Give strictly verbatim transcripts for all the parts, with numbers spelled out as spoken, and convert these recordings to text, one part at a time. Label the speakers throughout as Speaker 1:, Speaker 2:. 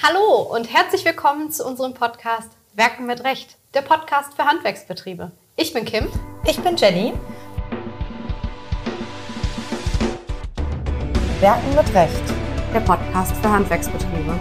Speaker 1: Hallo und herzlich willkommen zu unserem Podcast Werken mit Recht, der Podcast für Handwerksbetriebe. Ich bin Kim.
Speaker 2: Ich bin Jenny. Werken mit Recht,
Speaker 1: der Podcast für Handwerksbetriebe.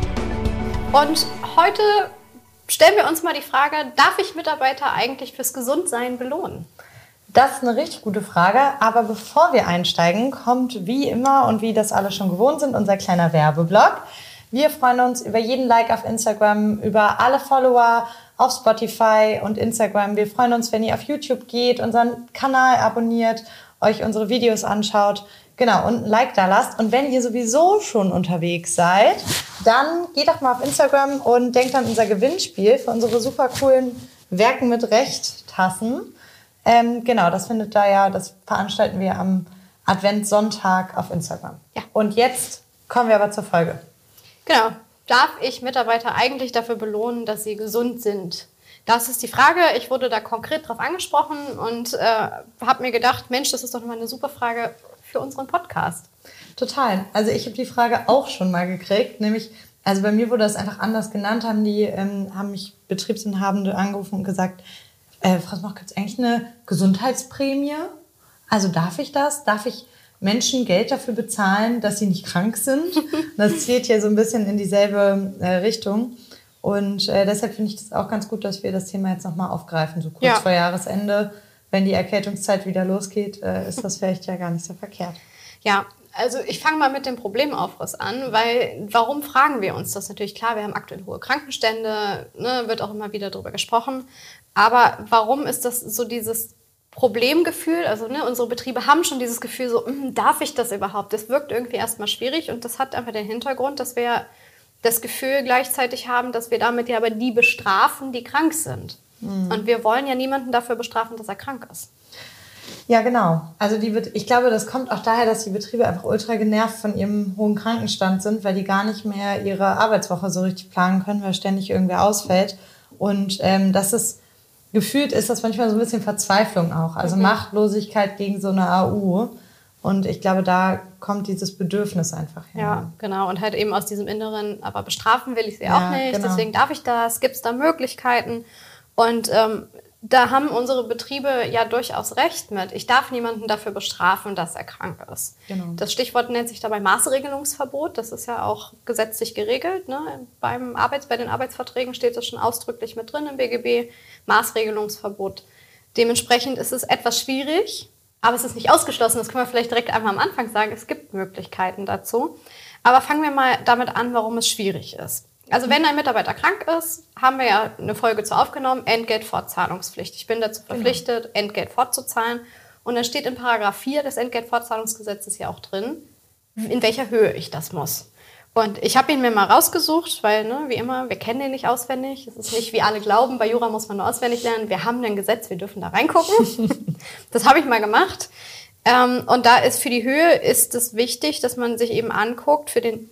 Speaker 1: Und heute stellen wir uns mal die Frage, darf ich Mitarbeiter eigentlich fürs Gesundsein belohnen?
Speaker 2: Das ist eine richtig gute Frage, aber bevor wir einsteigen, kommt wie immer und wie das alle schon gewohnt sind, unser kleiner Werbeblock. Wir freuen uns über jeden Like auf Instagram, über alle Follower auf Spotify und Instagram. Wir freuen uns, wenn ihr auf YouTube geht, unseren Kanal abonniert, euch unsere Videos anschaut, genau, und ein Like da lasst. Und wenn ihr sowieso schon unterwegs seid, dann geht doch mal auf Instagram und denkt an unser Gewinnspiel für unsere super coolen Werken mit Recht Tassen. Ähm, genau, das findet da ja, das veranstalten wir am Adventssonntag auf Instagram. Ja. Und jetzt kommen wir aber zur Folge.
Speaker 1: Genau. Darf ich Mitarbeiter eigentlich dafür belohnen, dass sie gesund sind? Das ist die Frage. Ich wurde da konkret drauf angesprochen und äh, habe mir gedacht, Mensch, das ist doch mal eine super Frage für unseren Podcast.
Speaker 2: Total. Also ich habe die Frage auch schon mal gekriegt, nämlich, also bei mir wurde das einfach anders genannt, haben die, ähm, haben mich Betriebsinhabende angerufen und gesagt, äh, Frau Smoch, gibt es eigentlich eine Gesundheitsprämie? Also darf ich das? Darf ich Menschen Geld dafür bezahlen, dass sie nicht krank sind? Das zählt hier so ein bisschen in dieselbe äh, Richtung. Und äh, deshalb finde ich das auch ganz gut, dass wir das Thema jetzt nochmal aufgreifen. So kurz ja. vor Jahresende, wenn die Erkältungszeit wieder losgeht, äh, ist das vielleicht ja gar nicht so verkehrt.
Speaker 1: Ja, also ich fange mal mit dem Problemaufriss an, weil warum fragen wir uns das? Natürlich klar, wir haben aktuell hohe Krankenstände, ne, wird auch immer wieder darüber gesprochen. Aber warum ist das so dieses Problemgefühl, also ne, unsere Betriebe haben schon dieses Gefühl so, darf ich das überhaupt? Das wirkt irgendwie erstmal schwierig und das hat einfach den Hintergrund, dass wir das Gefühl gleichzeitig haben, dass wir damit ja aber die bestrafen, die krank sind. Mhm. Und wir wollen ja niemanden dafür bestrafen, dass er krank ist.
Speaker 2: Ja, genau. Also die, ich glaube, das kommt auch daher, dass die Betriebe einfach ultra genervt von ihrem hohen Krankenstand sind, weil die gar nicht mehr ihre Arbeitswoche so richtig planen können, weil ständig irgendwer ausfällt. Und ähm, das ist gefühlt ist das manchmal so ein bisschen Verzweiflung auch. Also mhm. Machtlosigkeit gegen so eine A U. Und ich glaube, da kommt dieses Bedürfnis einfach her.
Speaker 1: Ja, genau. Und halt eben aus diesem Inneren, aber bestrafen will ich sie
Speaker 2: ja,
Speaker 1: auch nicht.
Speaker 2: Genau.
Speaker 1: Deswegen darf ich das. Gibt es da Möglichkeiten? Und ähm, da haben unsere Betriebe ja durchaus recht mit. Ich darf niemanden dafür bestrafen, dass er krank ist. Genau. Das Stichwort nennt sich dabei Maßregelungsverbot. Das ist ja auch gesetzlich geregelt. Ne? Beim Arbeits-, bei den Arbeitsverträgen steht das schon ausdrücklich mit drin im B G B. Maßregelungsverbot. Dementsprechend ist es etwas schwierig, aber es ist nicht ausgeschlossen. Das können wir vielleicht direkt einmal am Anfang sagen. Es gibt Möglichkeiten dazu. Aber fangen wir mal damit an, warum es schwierig ist. Also wenn ein Mitarbeiter krank ist, haben wir ja eine Folge zu aufgenommen, Entgeltfortzahlungspflicht. Ich bin dazu verpflichtet, genau. Entgelt fortzuzahlen. Und dann steht in Paragraph vier des Entgeltfortzahlungsgesetzes ja auch drin, in welcher Höhe ich das muss. Und ich habe ihn mir mal rausgesucht, weil, ne, wie immer, wir kennen den nicht auswendig. Es ist nicht, wie alle glauben, bei Jura muss man nur auswendig lernen. Wir haben ein Gesetz, wir dürfen da reingucken. Das habe ich mal gemacht. Ähm, und da ist für die Höhe ist es wichtig, dass man sich eben anguckt, für den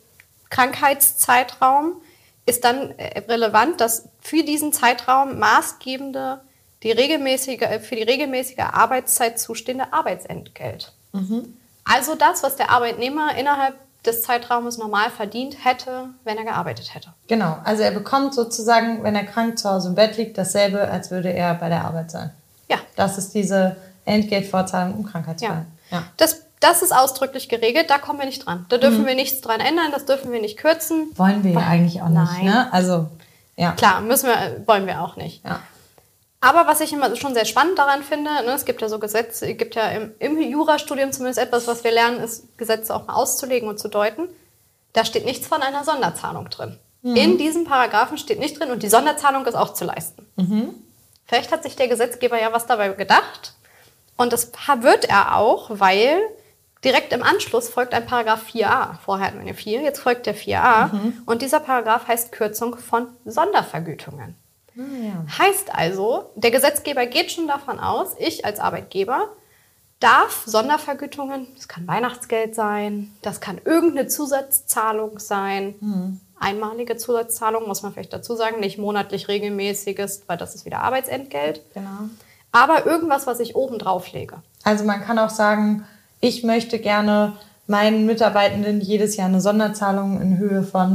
Speaker 1: Krankheitszeitraum ist dann relevant, dass für diesen Zeitraum maßgebende, die regelmäßige, für die regelmäßige Arbeitszeit zustehende Arbeitsentgelt. Mhm. Also das, was der Arbeitnehmer innerhalb des Zeitraumes normal verdient hätte, wenn er gearbeitet hätte.
Speaker 2: Genau, also er bekommt sozusagen, wenn er krank zu Hause im Bett liegt, dasselbe, als würde er bei der Arbeit sein.
Speaker 1: Ja.
Speaker 2: Das ist diese Entgeltfortzahlung im Krankheitsfall.
Speaker 1: Ja. Ja. Das, das ist ausdrücklich geregelt, da kommen wir nicht dran. Da dürfen mhm. wir nichts dran ändern, das dürfen wir nicht kürzen.
Speaker 2: Wollen wir ja eigentlich auch nicht.
Speaker 1: Nein.
Speaker 2: Ne? Also, ja.
Speaker 1: Klar, müssen wir, wollen wir auch nicht.
Speaker 2: Ja.
Speaker 1: Aber was ich immer schon sehr spannend daran finde, ne, es gibt ja so Gesetze, es gibt ja im, im Jurastudium zumindest etwas, was wir lernen, ist, Gesetze auch mal auszulegen und zu deuten. Da steht nichts von einer Sonderzahlung drin. Mhm. In diesem Paragraphen steht nicht drin und die Sonderzahlung ist auch zu leisten. Mhm. Vielleicht hat sich der Gesetzgeber ja was dabei gedacht und das wird er auch, weil direkt im Anschluss folgt ein Paragraph vier a. Vorher hatten wir eine vier, jetzt folgt der vier a mhm. und dieser Paragraph heißt Kürzung von Sondervergütungen. Ah, ja. Heißt also, der Gesetzgeber geht schon davon aus, ich als Arbeitgeber darf Sondervergütungen, das kann Weihnachtsgeld sein, das kann irgendeine Zusatzzahlung sein, mhm. einmalige Zusatzzahlung, muss man vielleicht dazu sagen, nicht monatlich regelmäßiges, weil das ist wieder Arbeitsentgelt.
Speaker 2: Genau.
Speaker 1: Aber irgendwas, was ich oben drauf lege.
Speaker 2: Also man kann auch sagen, ich möchte gerne meinen Mitarbeitenden jedes Jahr eine Sonderzahlung in Höhe von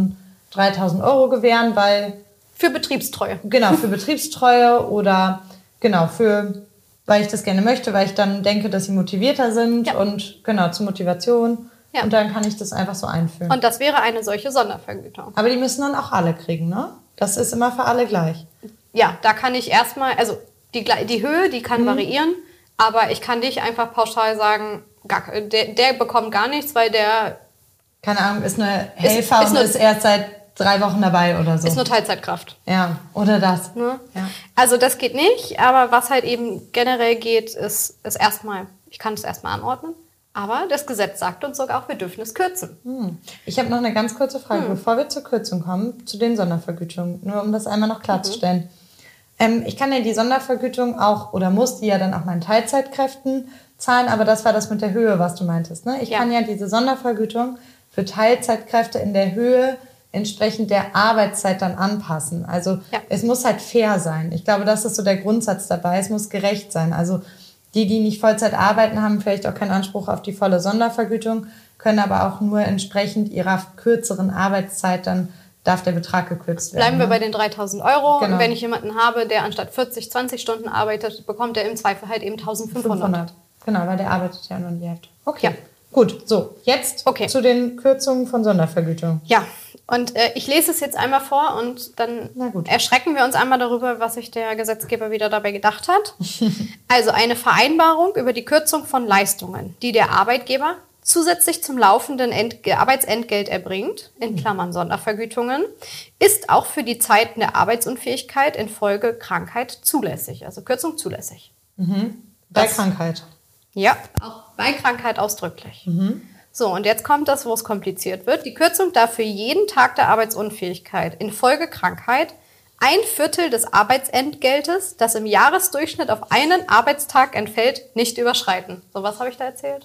Speaker 2: dreitausend Euro gewähren, weil...
Speaker 1: Für Betriebstreue.
Speaker 2: Genau, für Betriebstreue oder genau, für, weil ich das gerne möchte, weil ich dann denke, dass sie motivierter sind ja. und genau, zur Motivation. Ja. Und dann kann ich das einfach so einführen.
Speaker 1: Und das wäre eine solche Sondervergütung.
Speaker 2: Aber die müssen dann auch alle kriegen, ne? Das ist immer für alle gleich.
Speaker 1: Ja, da kann ich erstmal, also die, die Höhe, die kann mhm. variieren, aber ich kann nicht einfach pauschal sagen, gar, der, der bekommt gar nichts, weil der...
Speaker 2: Keine Ahnung, ist eine Helfer ist, ist und ist erst seit drei Wochen dabei oder so.
Speaker 1: Ist nur Teilzeitkraft.
Speaker 2: Ja, oder das.
Speaker 1: Ne?
Speaker 2: Ja.
Speaker 1: Also das geht nicht, aber was halt eben generell geht, ist, ist erstmal, ich kann es erstmal anordnen, aber das Gesetz sagt uns sogar auch, wir dürfen es kürzen.
Speaker 2: Hm. Ich habe noch eine ganz kurze Frage, hm. bevor wir zur Kürzung kommen, zu den Sondervergütungen, nur um das einmal noch klarzustellen. Mhm. Ähm, ich kann ja die Sondervergütung auch, oder muss die ja dann auch meinen Teilzeitkräften zahlen, aber das war das mit der Höhe, was du meintest, ne? Ich ja. kann ja diese Sondervergütung für Teilzeitkräfte in der Höhe entsprechend der Arbeitszeit dann anpassen. Also ja. es muss halt fair sein. Ich glaube, das ist so der Grundsatz dabei. Es muss gerecht sein. Also die, die nicht Vollzeit arbeiten, haben vielleicht auch keinen Anspruch auf die volle Sondervergütung, können aber auch nur entsprechend ihrer kürzeren Arbeitszeit, dann darf der Betrag gekürzt werden.
Speaker 1: Bleiben wir
Speaker 2: ne?
Speaker 1: bei den dreitausend Euro.
Speaker 2: Genau.
Speaker 1: Und wenn ich jemanden habe, der anstatt vierzig, zwanzig Stunden arbeitet, bekommt er im Zweifel halt eben eintausendfünfhundert. fünfhundert.
Speaker 2: Genau, weil der arbeitet ja nur in die Hälfte. Okay. Ja. Gut, so, jetzt okay. zu den Kürzungen von Sondervergütung.
Speaker 1: Ja, und äh, ich lese es jetzt einmal vor und dann erschrecken wir uns einmal darüber, was sich der Gesetzgeber wieder dabei gedacht hat. Also eine Vereinbarung über die Kürzung von Leistungen, die der Arbeitgeber zusätzlich zum laufenden Entge- Arbeitsentgelt erbringt, in Klammern Sondervergütungen, ist auch für die Zeiten der Arbeitsunfähigkeit infolge Krankheit zulässig, also Kürzung zulässig.
Speaker 2: Mhm. Bei
Speaker 1: das,
Speaker 2: Krankheit.
Speaker 1: Ja, auch bei Krankheit ausdrücklich.
Speaker 2: Mhm.
Speaker 1: So, und jetzt kommt das, wo es kompliziert wird. Die Kürzung darf für jeden Tag der Arbeitsunfähigkeit infolge Krankheit ein Viertel des Arbeitsentgeltes, das im Jahresdurchschnitt auf einen Arbeitstag entfällt, nicht überschreiten. So, was habe ich da erzählt?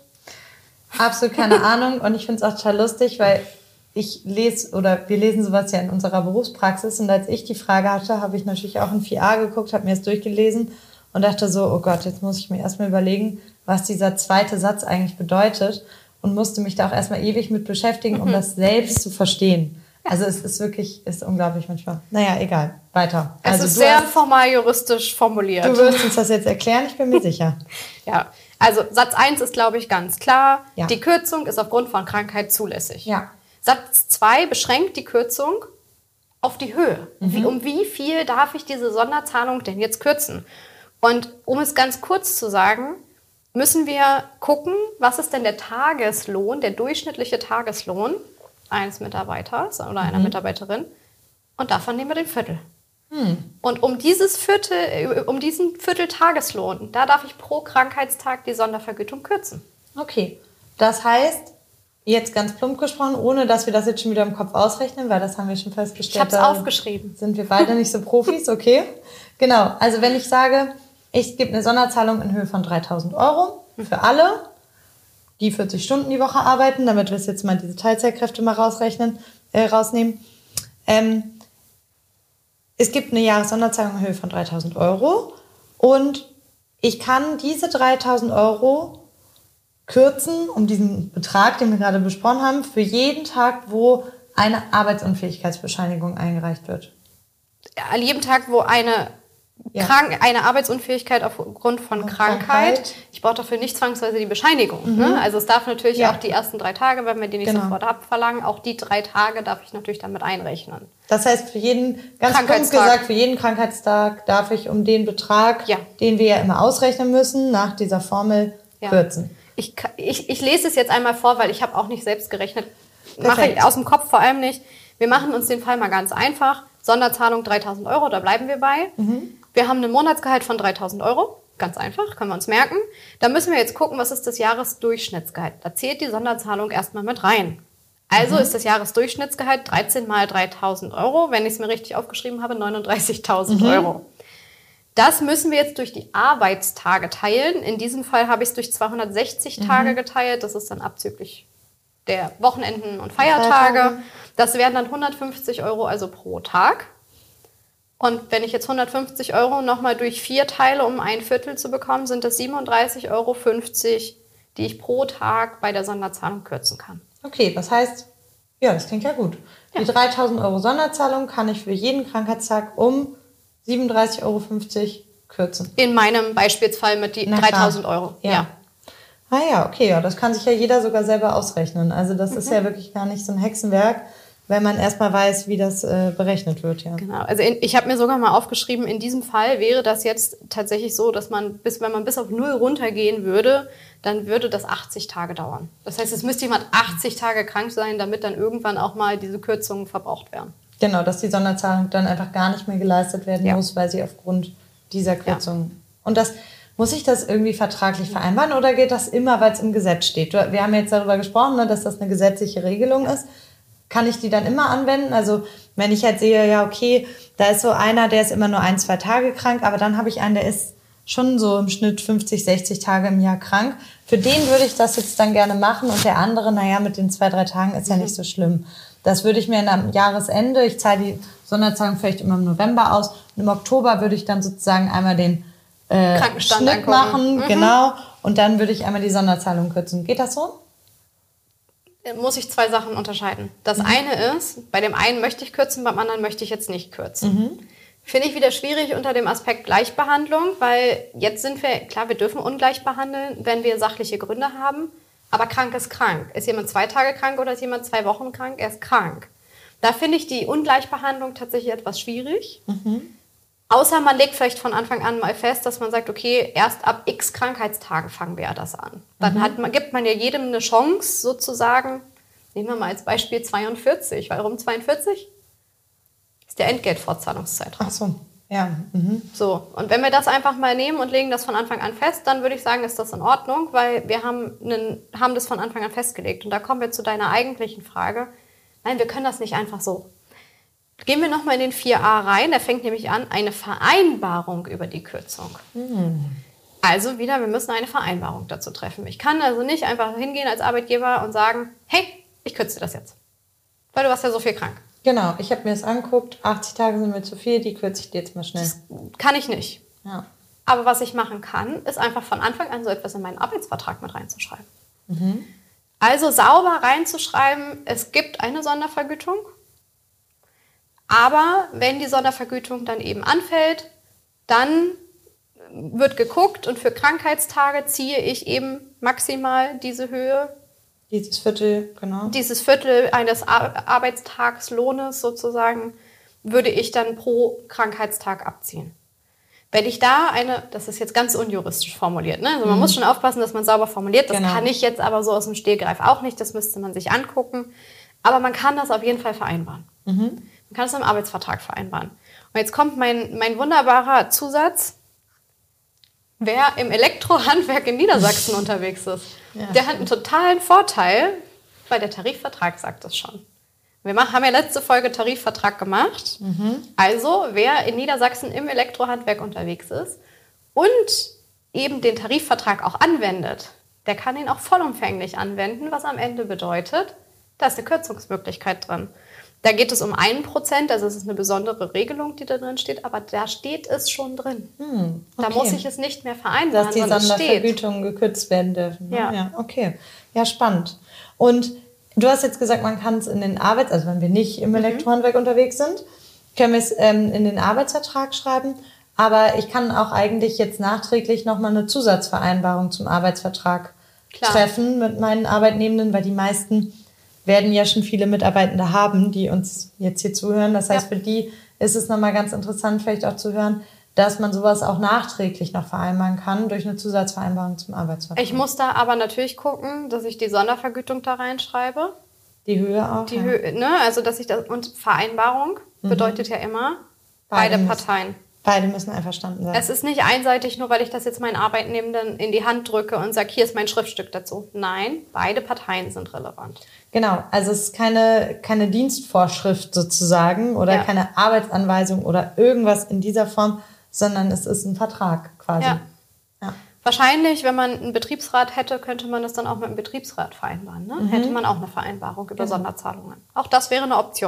Speaker 2: Absolut keine Ahnung. Und ich finde es auch total lustig, weil ich lese, oder wir lesen sowas ja in unserer Berufspraxis. Und als ich die Frage hatte, habe ich natürlich auch in vier a geguckt, habe mir das durchgelesen und dachte so, oh Gott, jetzt muss ich mir erstmal überlegen, was dieser zweite Satz eigentlich bedeutet. Und musste mich da auch erstmal ewig mit beschäftigen, um mhm. das selbst zu verstehen. Also es ist wirklich, ist unglaublich manchmal. Naja, egal. Weiter.
Speaker 1: Es
Speaker 2: also
Speaker 1: ist sehr hast, formal juristisch formuliert.
Speaker 2: Du wirst uns das jetzt erklären, ich bin mir sicher.
Speaker 1: Ja, also Satz eins ist, glaube ich, ganz klar.
Speaker 2: Ja.
Speaker 1: Die Kürzung ist aufgrund von Krankheit zulässig.
Speaker 2: Ja.
Speaker 1: Satz zwei beschränkt die Kürzung auf die Höhe.
Speaker 2: Mhm.
Speaker 1: Wie, um wie viel darf ich diese Sonderzahlung denn jetzt kürzen? Und um es ganz kurz zu sagen, müssen wir gucken, was ist denn der Tageslohn, der durchschnittliche Tageslohn eines Mitarbeiters oder einer mhm. Mitarbeiterin, und davon nehmen wir den Viertel.
Speaker 2: Mhm.
Speaker 1: Und um dieses Viertel, um diesen Viertel-Tageslohn, da darf ich pro Krankheitstag die Sondervergütung kürzen.
Speaker 2: Okay, das heißt, jetzt ganz plump gesprochen, ohne dass wir das jetzt schon wieder im Kopf ausrechnen, weil das haben wir schon festgestellt.
Speaker 1: Ich habe es aufgeschrieben.
Speaker 2: Sind wir beide nicht so Profis, okay? Genau, also wenn ich sage, ich gebe eine Sonderzahlung in Höhe von dreitausend Euro für alle, die vierzig Stunden die Woche arbeiten, damit wir es jetzt mal diese Teilzeitkräfte mal rausrechnen, äh, rausnehmen. Ähm, es gibt eine Jahressonderzahlung in Höhe von dreitausend Euro und ich kann diese dreitausend Euro kürzen, um diesen Betrag, den wir gerade besprochen haben, für jeden Tag, wo eine Arbeitsunfähigkeitsbescheinigung eingereicht wird.
Speaker 1: An jedem Tag, wo eine Ja. Krank, eine Arbeitsunfähigkeit aufgrund von Krankheit. Krankheit. Ich brauche dafür nicht zwangsweise die Bescheinigung. Mhm. Ne? Also es darf natürlich ja. auch die ersten drei Tage, wenn wir die nicht genau. sofort abverlangen, auch die drei Tage darf ich natürlich damit einrechnen.
Speaker 2: Das heißt, für jeden, ganz plump gesagt, für jeden Krankheitstag darf ich um den Betrag, ja. den wir ja immer ausrechnen müssen, nach dieser Formel ja. kürzen.
Speaker 1: Ich, ich, ich lese es jetzt einmal vor, weil ich habe auch nicht selbst gerechnet. Mache ich aus dem Kopf vor allem nicht. Wir machen uns den Fall mal ganz einfach. Sonderzahlung dreitausend Euro, da bleiben wir bei.
Speaker 2: Mhm.
Speaker 1: Wir haben ein Monatsgehalt von dreitausend Euro. Ganz einfach, können wir uns merken. Da müssen wir jetzt gucken, was ist das Jahresdurchschnittsgehalt. Da zählt die Sonderzahlung erstmal mit rein. Also mhm. ist das Jahresdurchschnittsgehalt dreizehn mal dreitausend Euro. Wenn ich es mir richtig aufgeschrieben habe, neununddreißigtausend mhm. Euro. Das müssen wir jetzt durch die Arbeitstage teilen. In diesem Fall habe ich es durch zweihundertsechzig mhm. Tage geteilt. Das ist dann abzüglich der Wochenenden und Feiertage. Feiertage. Das wären dann hundertfünfzig Euro also pro Tag. Und wenn ich jetzt hundertfünfzig Euro nochmal durch vier teile, um ein Viertel zu bekommen, sind das siebenunddreißig Euro fünfzig, die ich pro Tag bei der Sonderzahlung kürzen kann.
Speaker 2: Okay, das heißt, Ja, das klingt ja gut. Ja. Die dreitausend Euro Sonderzahlung kann ich für jeden Krankheitstag um siebenunddreißig Euro fünfzig kürzen.
Speaker 1: In meinem Beispielsfall mit die dreitausend Euro.
Speaker 2: Ja. ja. Ah ja, okay, ja, das kann sich ja jeder sogar selber ausrechnen. Also das mhm. ist ja wirklich gar nicht so ein Hexenwerk, wenn man erstmal weiß, wie das äh, berechnet wird. Ja.
Speaker 1: Genau, also in, ich habe mir sogar mal aufgeschrieben, in diesem Fall wäre das jetzt tatsächlich so, dass man, bis, wenn man bis auf null runtergehen würde, dann würde das achtzig Tage dauern. Das heißt, es müsste jemand achtzig Tage krank sein, damit dann irgendwann auch mal diese Kürzungen verbraucht werden.
Speaker 2: Genau, dass die Sonderzahlung dann einfach gar nicht mehr geleistet werden ja. muss, weil sie aufgrund dieser Kürzung... Ja. Und das... Muss ich das irgendwie vertraglich vereinbaren oder geht das immer, weil es im Gesetz steht? Wir haben jetzt darüber gesprochen, ne, dass das eine gesetzliche Regelung ist. Kann ich die dann immer anwenden? Also wenn ich jetzt sehe, ja okay, da ist so einer, der ist immer nur ein, zwei Tage krank, aber dann habe ich einen, der ist schon so im Schnitt fünfzig, sechzig Tage im Jahr krank. Für den würde ich das jetzt dann gerne machen und der andere, naja, mit den zwei, drei Tagen ist ja nicht so schlimm. Das würde ich mir am Jahresende, ich zahle die Sonderzahlung vielleicht immer im November aus und im Oktober würde ich dann sozusagen einmal den Äh,
Speaker 1: Krankenstand
Speaker 2: Schnitt machen, mhm. genau. Und dann würde ich einmal die Sonderzahlung kürzen. Geht das so?
Speaker 1: Muss ich zwei Sachen unterscheiden. Das mhm. eine ist, bei dem einen möchte ich kürzen, beim anderen möchte ich jetzt nicht kürzen. Mhm. Finde ich wieder schwierig unter dem Aspekt Gleichbehandlung, weil jetzt sind wir, klar, wir dürfen ungleich behandeln, wenn wir sachliche Gründe haben, aber krank ist krank. Ist jemand zwei Tage krank oder ist jemand zwei Wochen krank? Er ist krank. Da finde ich die Ungleichbehandlung tatsächlich etwas schwierig. Mhm. Außer man legt vielleicht von Anfang an mal fest, dass man sagt, okay, erst ab x Krankheitstagen fangen wir das an. Dann mhm. hat man, gibt man ja jedem eine Chance, sozusagen, nehmen wir mal als Beispiel zweiundvierzig. Warum zweiundvierzig? Ist der Entgeltfortzahlungszeitraum.
Speaker 2: Ach so, ja. Mhm.
Speaker 1: So, und wenn wir das einfach mal nehmen und legen das von Anfang an fest, dann würde ich sagen, ist das in Ordnung, weil wir haben, einen, haben das von Anfang an festgelegt. Und da kommen wir zu deiner eigentlichen Frage. Nein, wir können das nicht einfach so. Gehen wir nochmal in den vier a rein. Der fängt nämlich an, eine Vereinbarung über die Kürzung. Mhm. Also wieder, wir müssen eine Vereinbarung dazu treffen. Ich kann also nicht einfach hingehen als Arbeitgeber und sagen, hey, ich kürze dir das jetzt. Weil du warst ja so viel krank.
Speaker 2: Genau, ich habe mir das angeguckt. achtzig Tage sind mir zu viel, die kürze ich dir jetzt mal schnell.
Speaker 1: Das kann ich nicht.
Speaker 2: Ja.
Speaker 1: Aber was ich machen kann, ist einfach von Anfang an so etwas in meinen Arbeitsvertrag mit reinzuschreiben. Mhm. Also sauber reinzuschreiben, es gibt eine Sondervergütung. Aber wenn die Sondervergütung dann eben anfällt, dann wird geguckt und für Krankheitstage ziehe ich eben maximal diese Höhe.
Speaker 2: Dieses Viertel, genau.
Speaker 1: Dieses Viertel eines Ar- Arbeitstagslohnes sozusagen würde ich dann pro Krankheitstag abziehen. Wenn ich da eine, das ist jetzt ganz unjuristisch formuliert, ne? Also man mhm. muss schon aufpassen, dass man sauber formuliert. Das genau. kann ich jetzt aber so aus dem Stehgreif auch nicht, das müsste man sich angucken. Aber man kann das auf jeden Fall vereinbaren. Mhm. Man kann es im Arbeitsvertrag vereinbaren. Und jetzt kommt mein, mein wunderbarer Zusatz. Wer im Elektrohandwerk in Niedersachsen unterwegs ist, ja, der hat einen totalen Vorteil, weil der Tarifvertrag sagt das schon. Wir machen, haben ja letzte Folge Tarifvertrag gemacht. Mhm. Also wer in Niedersachsen im Elektrohandwerk unterwegs ist und eben den Tarifvertrag auch anwendet, der kann ihn auch vollumfänglich anwenden, was am Ende bedeutet, da ist eine Kürzungsmöglichkeit drin. Da geht es um ein Prozent, also es ist eine besondere Regelung, die da drin steht, aber da steht es schon drin. Hm, okay. Da muss ich es nicht mehr vereinbaren,
Speaker 2: dass die Sondervergütungen gekürzt werden dürfen. Ne?
Speaker 1: Ja.
Speaker 2: ja. Okay, ja, spannend. Und du hast jetzt gesagt, man kann es in den Arbeits-, also wenn wir nicht im mhm. Elektrohandwerk unterwegs sind, können wir es ähm, in den Arbeitsvertrag schreiben, aber ich kann auch eigentlich jetzt nachträglich nochmal eine Zusatzvereinbarung zum Arbeitsvertrag Klar. treffen mit meinen Arbeitnehmenden, weil die meisten werden ja schon viele Mitarbeitende haben, die uns jetzt hier zuhören. Das heißt, ja. für die ist es nochmal ganz interessant, vielleicht auch zu hören, dass man sowas auch nachträglich noch vereinbaren kann durch eine Zusatzvereinbarung zum Arbeitsvertrag.
Speaker 1: Ich muss da aber natürlich gucken, dass ich die Sondervergütung da reinschreibe.
Speaker 2: Die Höhe auch?
Speaker 1: Die
Speaker 2: ja.
Speaker 1: Höhe, ne? Also, dass ich das, und Vereinbarung mhm. bedeutet ja immer beide, beide Parteien.
Speaker 2: Beide müssen einverstanden sein.
Speaker 1: Es ist nicht einseitig, nur weil ich das jetzt meinen Arbeitnehmenden in die Hand drücke und sage, hier ist mein Schriftstück dazu. Nein, beide Parteien sind relevant.
Speaker 2: Genau, also es ist keine, keine Dienstvorschrift sozusagen oder ja. keine Arbeitsanweisung oder irgendwas in dieser Form, sondern es ist ein Vertrag quasi.
Speaker 1: Ja.
Speaker 2: Ja.
Speaker 1: Wahrscheinlich, wenn man einen Betriebsrat hätte, könnte man das dann auch mit dem Betriebsrat vereinbaren. Ne? Mhm. Hätte man auch eine Vereinbarung über genau. Sonderzahlungen. Auch das wäre eine Option.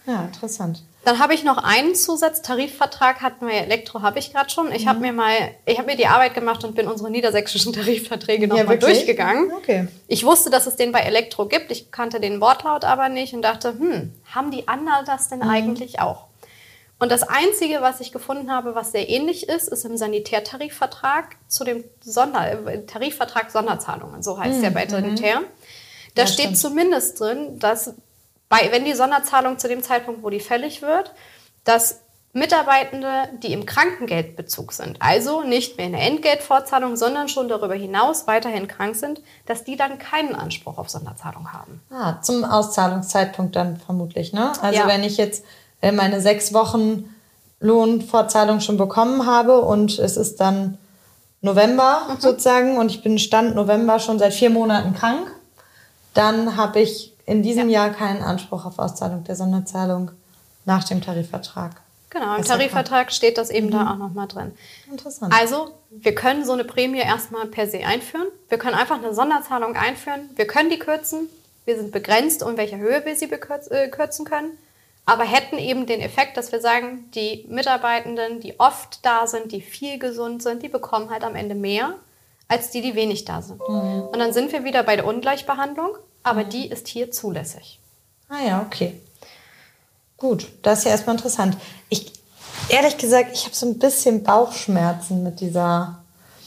Speaker 2: Ja, interessant.
Speaker 1: Dann habe ich noch einen Zusatztarifvertrag, hatten wir Elektro, habe ich gerade schon. Ich mhm. habe mir mal, ich habe mir die Arbeit gemacht und bin unsere niedersächsischen Tarifverträge nochmal ja, durchgegangen.
Speaker 2: Okay.
Speaker 1: Ich wusste, dass es den bei Elektro gibt, ich kannte den Wortlaut aber nicht und dachte, hm, haben die anderen das denn mhm. eigentlich auch? Und das Einzige, was ich gefunden habe, was sehr ähnlich ist, ist im Sanitärtarifvertrag zu dem Sonder Tarifvertrag Sonderzahlungen, so heißt mhm. der bei Sanitär. Da ja, steht stimmt. zumindest drin, dass Bei, wenn die Sonderzahlung zu dem Zeitpunkt, wo die fällig wird, dass Mitarbeitende, die im Krankengeldbezug sind, also nicht mehr in der Entgeltfortzahlung, sondern schon darüber hinaus weiterhin krank sind, dass die dann keinen Anspruch auf Sonderzahlung haben.
Speaker 2: Ah, zum Auszahlungszeitpunkt dann vermutlich, ne? Also ja. wenn ich jetzt meine sechs Wochen Lohnfortzahlung schon bekommen habe und es ist dann November mhm. sozusagen und ich bin Stand November schon seit vier Monaten krank, dann habe ich in diesem ja. Jahr keinen Anspruch auf Auszahlung der Sonderzahlung nach dem Tarifvertrag.
Speaker 1: Genau, im Tarifvertrag steht das eben mhm. da auch nochmal drin.
Speaker 2: Interessant.
Speaker 1: Also, wir können so eine Prämie erstmal per se einführen. Wir können einfach eine Sonderzahlung einführen. Wir können die kürzen. Wir sind begrenzt, in welcher Höhe wir sie bekürz- äh, kürzen können. Aber hätten eben den Effekt, dass wir sagen, die Mitarbeitenden, die oft da sind, die viel gesund sind, die bekommen halt am Ende mehr, als die, die wenig da sind. Mhm. Und dann sind wir wieder bei der Ungleichbehandlung. Aber mhm. die ist hier zulässig.
Speaker 2: Ah ja, okay. Gut, das ist ja erstmal interessant. Ich, ehrlich gesagt, ich habe so ein bisschen Bauchschmerzen mit dieser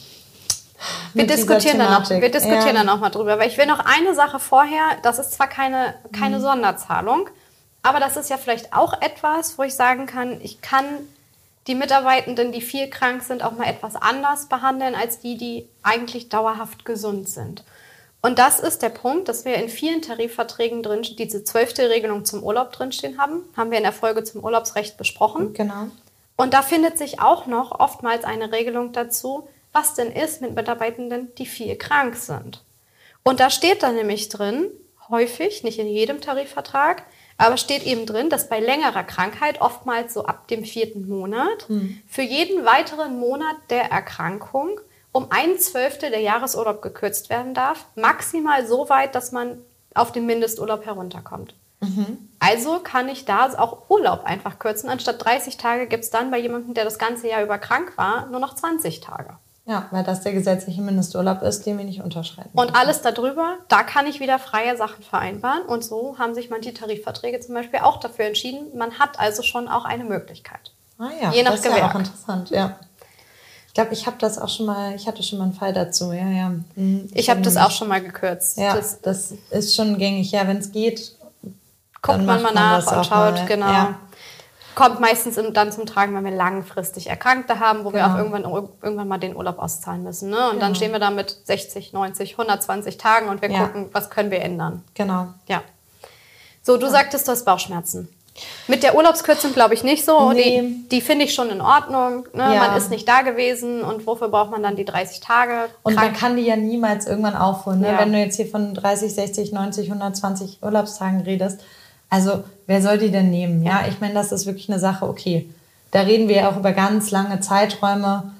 Speaker 1: Wir mit diskutieren, dieser dann, noch, wir diskutieren ja. dann noch mal drüber. Weil ich will noch eine Sache vorher, das ist zwar keine, keine mhm. Sonderzahlung, aber das ist ja vielleicht auch etwas, wo ich sagen kann, ich kann die Mitarbeitenden, die viel krank sind, auch mal etwas anders behandeln, als die, die eigentlich dauerhaft gesund sind. Und das ist der Punkt, dass wir in vielen Tarifverträgen drin diese zwölfte Regelung zum Urlaub drinstehen haben. Haben wir in der Folge zum Urlaubsrecht besprochen.
Speaker 2: Genau.
Speaker 1: Und da findet sich auch noch oftmals eine Regelung dazu, was denn ist mit Mitarbeitenden, die viel krank sind. Und da steht dann nämlich drin, häufig, nicht in jedem Tarifvertrag, aber steht eben drin, dass bei längerer Krankheit, oftmals so ab dem vierten Monat, hm. für jeden weiteren Monat der Erkrankung um ein Zwölftel der Jahresurlaub gekürzt werden darf, maximal so weit, dass man auf den Mindesturlaub herunterkommt. Mhm. Also kann ich da auch Urlaub einfach kürzen. Anstatt dreißig Tage gibt es dann bei jemandem, der das ganze Jahr über krank war, nur noch zwanzig Tage.
Speaker 2: Ja, weil das der gesetzliche Mindesturlaub ist, den wir nicht unterschreiten.
Speaker 1: Und alles darüber, da kann ich wieder freie Sachen vereinbaren. Und so haben sich manche Tarifverträge zum Beispiel auch dafür entschieden. Man hat also schon auch eine Möglichkeit.
Speaker 2: Ah ja, je nach das ist Gewerk. Ja auch interessant, ja. Ich glaube, ich habe das auch schon mal, ich hatte schon mal einen Fall dazu, ja, ja.
Speaker 1: Ich, ich habe das auch schon mal gekürzt.
Speaker 2: Ja, das, das ist schon gängig, ja, wenn es geht.
Speaker 1: Guckt man mal nach und schaut, mal, genau. Ja. Kommt meistens dann zum Tragen, wenn wir langfristig Erkrankte haben, wo genau. wir auch irgendwann, irgendwann mal den Urlaub auszahlen müssen. Ne? Und genau. dann stehen wir da mit sechzig, neunzig, hundertzwanzig Tagen und wir ja. gucken, was können wir ändern.
Speaker 2: Genau.
Speaker 1: Ja. So, du ja. sagtest, du hast Bauchschmerzen. Mit der Urlaubskürzung glaube ich nicht so. Nee. Die, die finde ich schon in Ordnung. Ne? Ja. Man ist nicht da gewesen und wofür braucht man dann die dreißig Tage?
Speaker 2: Und krank. Man kann die ja niemals irgendwann aufholen. Ne? Ja. Wenn du jetzt hier von dreißig, sechzig, neunzig, hundertzwanzig Urlaubstagen redest. Also wer soll die denn nehmen? Ja, ich meine, das ist wirklich eine Sache, okay. Da reden wir ja auch über ganz lange Zeiträume.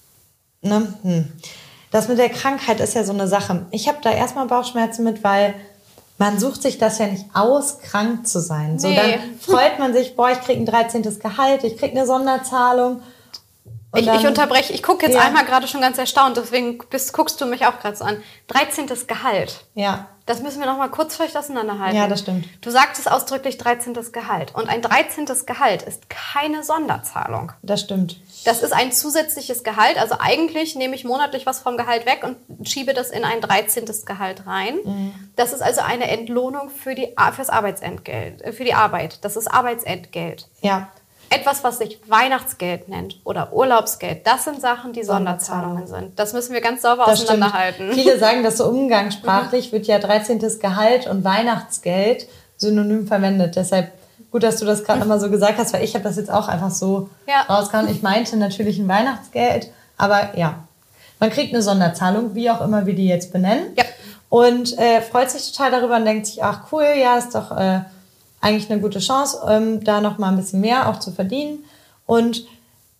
Speaker 2: Ne? Hm. Das mit der Krankheit ist ja so eine Sache. Ich habe da erstmal Bauchschmerzen mit, weil man sucht sich das ja nicht aus, krank zu sein. So, nee. Dann freut man sich, boah, ich kriege ein dreizehntes Gehalt, ich kriege eine Sonderzahlung.
Speaker 1: Ich, dann, ich unterbreche, ich gucke jetzt ja. einmal gerade schon ganz erstaunt, deswegen bist, guckst du mich auch gerade so an. dreizehntes Gehalt.
Speaker 2: Ja.
Speaker 1: Das müssen wir noch mal kurz vielleicht auseinanderhalten.
Speaker 2: Ja, das stimmt.
Speaker 1: Du sagtest ausdrücklich dreizehntes Gehalt. Und ein dreizehntes Gehalt ist keine Sonderzahlung.
Speaker 2: Das stimmt.
Speaker 1: Das ist ein zusätzliches Gehalt. Also eigentlich nehme ich monatlich was vom Gehalt weg und schiebe das in ein dreizehntes Gehalt rein. Mhm. Das ist also eine Entlohnung für die, fürs Arbeitsentgelt, für die Arbeit. Das ist Arbeitsentgelt.
Speaker 2: Ja.
Speaker 1: Etwas, was sich Weihnachtsgeld nennt oder Urlaubsgeld, das sind Sachen, die Sonderzahlungen sind. Das müssen wir ganz sauber das auseinanderhalten.
Speaker 2: Stimmt. Viele sagen das so umgangssprachlich, wird ja dreizehntes Gehalt und Weihnachtsgeld synonym verwendet. Deshalb gut, dass du das gerade nochmal so gesagt hast, weil ich habe das jetzt auch einfach so ja. rausgehauen. Ich meinte natürlich ein Weihnachtsgeld, aber ja, man kriegt eine Sonderzahlung, wie auch immer wir die jetzt benennen.
Speaker 1: Ja.
Speaker 2: Und äh, freut sich total darüber und denkt sich, ach cool, ja, ist doch... Äh, eigentlich eine gute Chance, ähm, da noch mal ein bisschen mehr auch zu verdienen. Und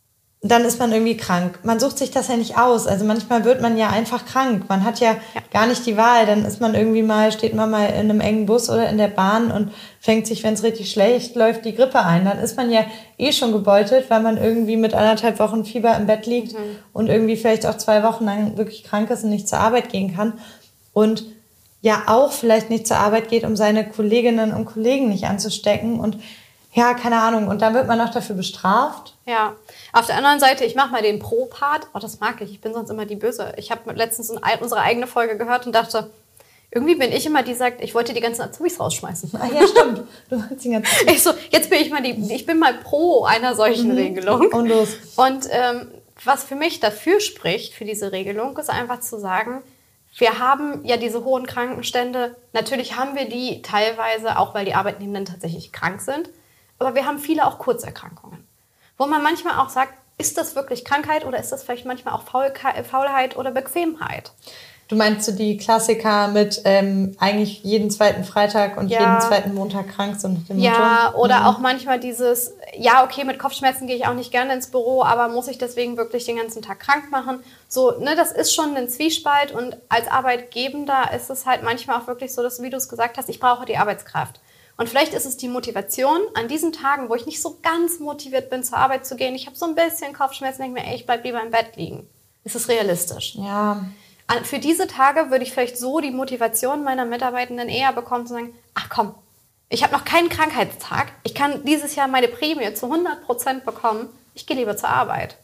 Speaker 2: dann ist man irgendwie krank. Man sucht sich das ja nicht aus. Also manchmal wird man ja einfach krank. Man hat ja, ja gar nicht die Wahl. Dann ist man irgendwie mal, steht man mal in einem engen Bus oder in der Bahn und fängt sich, wenn es richtig schlecht läuft, die Grippe ein. Dann ist man ja eh schon gebeutelt, weil man irgendwie mit anderthalb Wochen Fieber im Bett liegt mhm. und irgendwie vielleicht auch zwei Wochen lang wirklich krank ist und nicht zur Arbeit gehen kann. Und ja auch vielleicht nicht zur Arbeit geht, um seine Kolleginnen und Kollegen nicht anzustecken. Und ja, keine Ahnung. Und dann wird man auch dafür bestraft.
Speaker 1: Ja. Auf der anderen Seite, ich mache mal den Pro-Part. Oh, das mag ich. Ich bin sonst immer die Böse. Ich habe letztens unsere eigene Folge gehört und dachte, irgendwie bin ich immer die, die sagt, ich wollte die ganzen Azubis rausschmeißen.
Speaker 2: Ah, ja, stimmt. Du die ganzen
Speaker 1: ich so, jetzt bin ich mal die, ich bin mal pro einer solchen mhm. Regelung.
Speaker 2: Und los.
Speaker 1: Und ähm, was für mich dafür spricht, für diese Regelung, ist einfach zu sagen, wir haben ja diese hohen Krankenstände. Natürlich haben wir die teilweise, auch weil die Arbeitnehmenden tatsächlich krank sind. Aber wir haben viele auch Kurzerkrankungen. Wo man manchmal auch sagt, ist das wirklich Krankheit oder ist das vielleicht manchmal auch Faulheit oder Bequemheit?
Speaker 2: Du meinst so die Klassiker mit ähm, eigentlich jeden zweiten Freitag und ja. jeden zweiten Montag krank sind?
Speaker 1: Ja, Motto? Oder mhm. auch manchmal dieses, ja okay, mit Kopfschmerzen gehe ich auch nicht gerne ins Büro, aber muss ich deswegen wirklich den ganzen Tag krank machen? So, ne, das ist schon ein Zwiespalt und als Arbeitgebender ist es halt manchmal auch wirklich so, dass, wie du es gesagt hast, ich brauche die Arbeitskraft. Und vielleicht ist es die Motivation an diesen Tagen, wo ich nicht so ganz motiviert bin, zur Arbeit zu gehen. Ich habe so ein bisschen Kopfschmerzen, denke mir, ey, ich bleib lieber im Bett liegen. Ist es realistisch?
Speaker 2: Ja.
Speaker 1: Für diese Tage würde ich vielleicht so die Motivation meiner Mitarbeitenden eher bekommen, zu sagen, ach komm, ich habe noch keinen Krankheitstag. Ich kann dieses Jahr meine Prämie zu hundert Prozent bekommen. Ich gehe lieber zur Arbeit.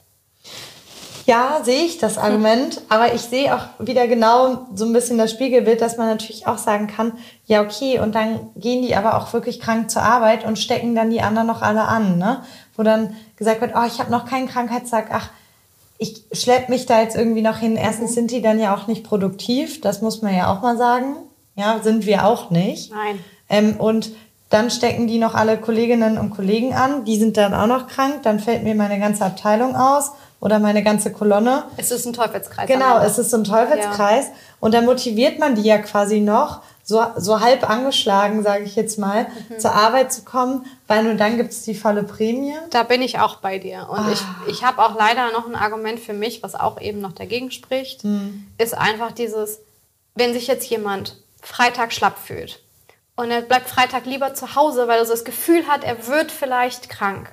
Speaker 2: Ja, sehe ich das Argument, hm. aber ich sehe auch wieder genau so ein bisschen das Spiegelbild, dass man natürlich auch sagen kann, ja okay, und dann gehen die aber auch wirklich krank zur Arbeit und stecken dann die anderen noch alle an, ne? Wo dann gesagt wird, oh, ich habe noch keinen Krankheitstag, ach, ich schleppe mich da jetzt irgendwie noch hin. Erstens sind die dann ja auch nicht produktiv, das muss man ja auch mal sagen, ja, sind wir auch nicht.
Speaker 1: Nein.
Speaker 2: Ähm, und dann stecken die noch alle Kolleginnen und Kollegen an, die sind dann auch noch krank, dann fällt mir meine ganze Abteilung aus. Oder meine ganze Kolonne.
Speaker 1: Es ist ein Teufelskreis.
Speaker 2: Genau, es ist so ein Teufelskreis. Ja. Und dann motiviert man die ja quasi noch, so, so halb angeschlagen, sage ich jetzt mal, mhm. zur Arbeit zu kommen, weil nur dann gibt es die volle Prämie.
Speaker 1: Da bin ich auch bei dir. Und ah. ich, ich habe auch leider noch ein Argument für mich, was auch eben noch dagegen spricht, mhm. ist einfach dieses, wenn sich jetzt jemand Freitag schlapp fühlt und er bleibt Freitag lieber zu Hause, weil er so das Gefühl hat, er wird vielleicht krank.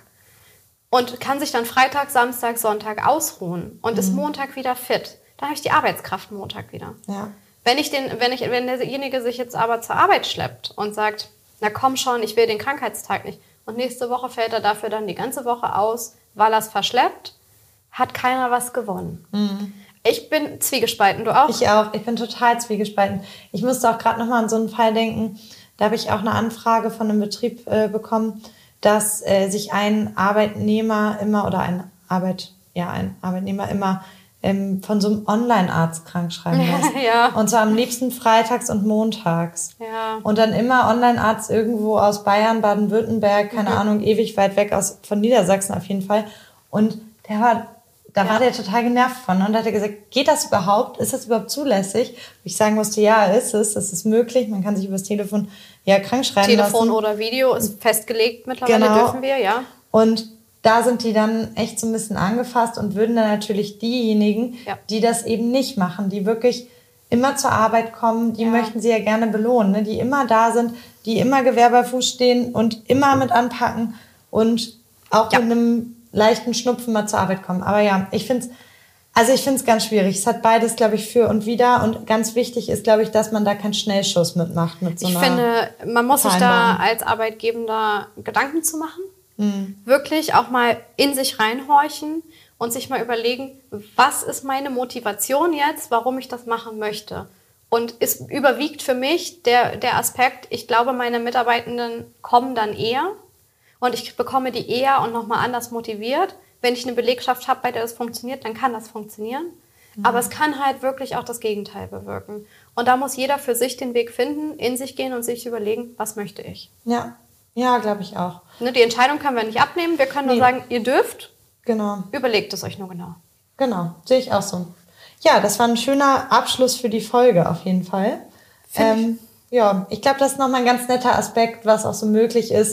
Speaker 1: Und kann sich dann Freitag, Samstag, Sonntag ausruhen und mhm. ist Montag wieder fit. Dann habe ich die Arbeitskraft Montag wieder.
Speaker 2: Ja.
Speaker 1: Wenn ich den, wenn ich, wenn derjenige sich jetzt aber zur Arbeit schleppt und sagt, na komm schon, ich will den Krankheitstag nicht. Und nächste Woche fällt er dafür dann die ganze Woche aus, weil er es verschleppt, hat keiner was gewonnen.
Speaker 2: Mhm.
Speaker 1: Ich bin zwiegespalten, du auch?
Speaker 2: Ich auch, ich bin total zwiegespalten. Ich musste auch gerade nochmal an so einen Fall denken, da habe ich auch eine Anfrage von einem Betrieb äh, bekommen, dass äh, sich ein Arbeitnehmer immer oder ein Arbeit ja ein Arbeitnehmer immer ähm, von so einem Online-Arzt krank schreiben lässt.
Speaker 1: Ja.
Speaker 2: Und zwar am liebsten freitags und montags.
Speaker 1: Ja.
Speaker 2: Und dann immer Online-Arzt irgendwo aus Bayern, Baden-Württemberg, keine mhm. Ahnung, ewig weit weg aus von Niedersachsen auf jeden Fall. Und der war da ja. war der total genervt von und hat er gesagt, geht das überhaupt? Ist das überhaupt zulässig? Und ich sagen musste, ja, ist es, das ist möglich. Man kann sich übers Telefon ja krank schreiben
Speaker 1: Telefon lassen.
Speaker 2: Telefon
Speaker 1: oder Video ist festgelegt mittlerweile,
Speaker 2: genau.
Speaker 1: dürfen wir, ja.
Speaker 2: Und da sind die dann echt so ein bisschen angefasst und würden dann natürlich diejenigen, ja. die das eben nicht machen, die wirklich immer zur Arbeit kommen, die ja. möchten sie ja gerne belohnen, ne? Die immer da sind, die immer Gewehr bei Fuß stehen und immer mit anpacken und auch ja. mit einem leichten Schnupfen mal zur Arbeit kommen. Aber ja, ich finde es also ich finde es ganz schwierig. Es hat beides, glaube ich, für und wider. Und ganz wichtig ist, glaube ich, dass man da keinen Schnellschuss mitmacht. Mit so
Speaker 1: ich
Speaker 2: einer
Speaker 1: finde, man muss sich da als Arbeitgebender Gedanken zu machen. Mhm. Wirklich auch mal in sich reinhorchen und sich mal überlegen, was ist meine Motivation jetzt, warum ich das machen möchte. Und es überwiegt für mich der, der Aspekt, ich glaube, meine Mitarbeitenden kommen dann eher und ich bekomme die eher und nochmal anders motiviert. Wenn ich eine Belegschaft habe, bei der das funktioniert, dann kann das funktionieren. Mhm. Aber es kann halt wirklich auch das Gegenteil bewirken. Und da muss jeder für sich den Weg finden, in sich gehen und sich überlegen, was möchte ich.
Speaker 2: Ja, ja, glaube ich auch.
Speaker 1: Ne, die Entscheidung können wir nicht abnehmen. Wir können nee. nur sagen, ihr dürft.
Speaker 2: Genau.
Speaker 1: Überlegt es euch nur genau.
Speaker 2: Genau, sehe ich auch so. Ja, das war ein schöner Abschluss für die Folge auf jeden Fall. Ähm, ich. Ja, ich glaube, das ist nochmal ein ganz netter Aspekt, was auch so möglich ist,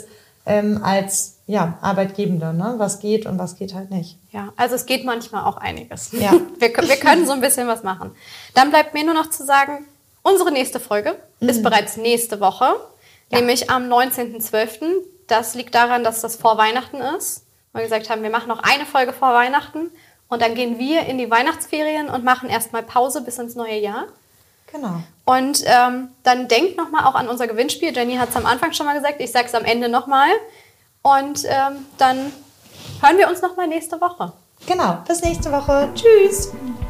Speaker 2: ähm, als ja, Arbeitgebende, ne? Was geht und was geht halt nicht.
Speaker 1: Ja, also es geht manchmal auch einiges. Ja. Wir, wir können so ein bisschen was machen. Dann bleibt mir nur noch zu sagen, unsere nächste Folge mhm. ist bereits nächste Woche, ja. nämlich am neunzehnten zwölften Das liegt daran, dass das vor Weihnachten ist. Wir gesagt haben, wir machen noch eine Folge vor Weihnachten und dann gehen wir in die Weihnachtsferien und machen erstmal Pause bis ins neue Jahr.
Speaker 2: Genau.
Speaker 1: Und ähm, dann denkt nochmal auch an unser Gewinnspiel. Jenny hat es am Anfang schon mal gesagt, ich sage es am Ende nochmal. Und ähm, dann hören wir uns nochmal nächste Woche.
Speaker 2: Genau, bis nächste Woche. Tschüss.